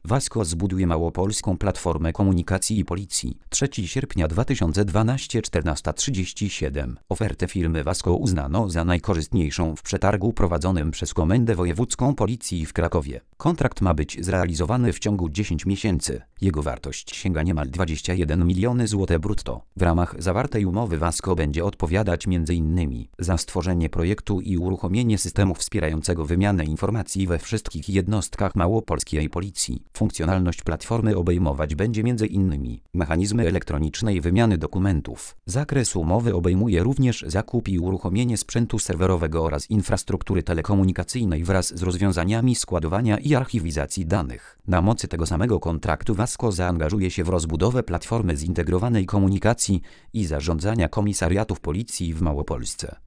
Vasco zbuduje Małopolską Platformę Komunikacji i Policji. 3 sierpnia 2012, 14:37. Ofertę firmy Vasco uznano za najkorzystniejszą w przetargu prowadzonym przez Komendę Wojewódzką Policji w Krakowie. Kontrakt ma być zrealizowany w ciągu 10 miesięcy. Jego wartość sięga niemal 21 miliony zł brutto. W ramach zawartej umowy Vasco będzie odpowiadać m.in. za stworzenie projektu i uruchomienie systemu wspierającego wymianę informacji we wszystkich jednostkach Małopolskiej Policji. Funkcjonalność platformy obejmować będzie m.in. mechanizmy elektronicznej wymiany dokumentów. Zakres umowy obejmuje również zakup i uruchomienie sprzętu serwerowego oraz infrastruktury telekomunikacyjnej wraz z rozwiązaniami składowania i archiwizacji danych. Na mocy tego samego kontraktu Vasco zaangażuje się w rozbudowę platformy zintegrowanej komunikacji i zarządzania komisariatów policji w Małopolsce.